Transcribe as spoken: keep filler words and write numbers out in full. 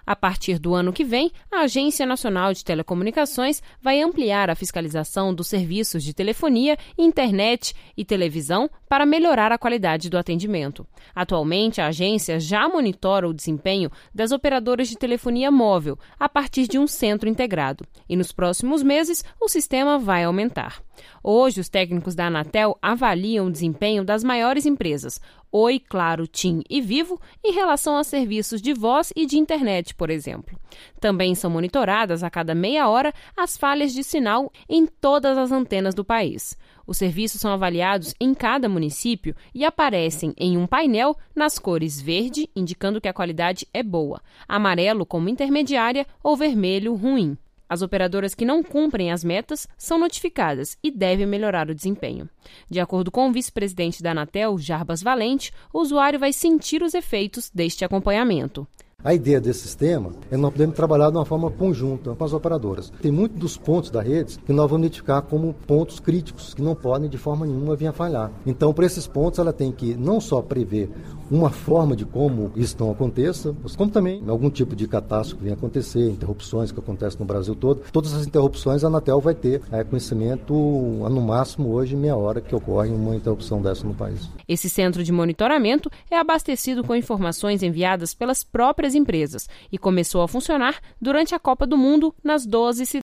A partir do ano que vem, a Agência Nacional de Telecomunicações vai ampliar a fiscalização dos serviços de telefonia, internet e televisão para melhorar a qualidade do atendimento. Atualmente, a agência já monitora o desempenho das operadoras de telefonia móvel a partir de um centro integrado. E nos próximos meses, o sistema vai aumentar. Hoje, os técnicos da Anatel avaliam o desempenho das maiores empresas, Oi, Claro, TIM e Vivo, em relação a serviços de voz e de internet, por exemplo. Também são monitoradas a cada meia hora as falhas de sinal em todas as antenas do país. Os serviços são avaliados em cada município e aparecem em um painel nas cores verde, indicando que a qualidade é boa, amarelo como intermediária ou vermelho ruim. As operadoras que não cumprem as metas são notificadas e devem melhorar o desempenho. De acordo com o vice-presidente da Anatel, Jarbas Valente, o usuário vai sentir os efeitos deste acompanhamento. A ideia desse sistema é nós podemos trabalhar de uma forma conjunta com as operadoras. Tem muitos dos pontos da rede que nós vamos identificar como pontos críticos, que não podem de forma nenhuma vir a falhar. Então, para esses pontos, ela tem que não só prever uma forma de como isso não aconteça, como também algum tipo de catástrofe que venha acontecer, interrupções que acontecem no Brasil todo. Todas as interrupções a Anatel vai ter é, conhecimento, no máximo hoje, meia hora que ocorre uma interrupção dessa no país. Esse centro de monitoramento é abastecido com informações enviadas pelas próprias empresas e começou a funcionar durante a Copa do Mundo nas doze cidades.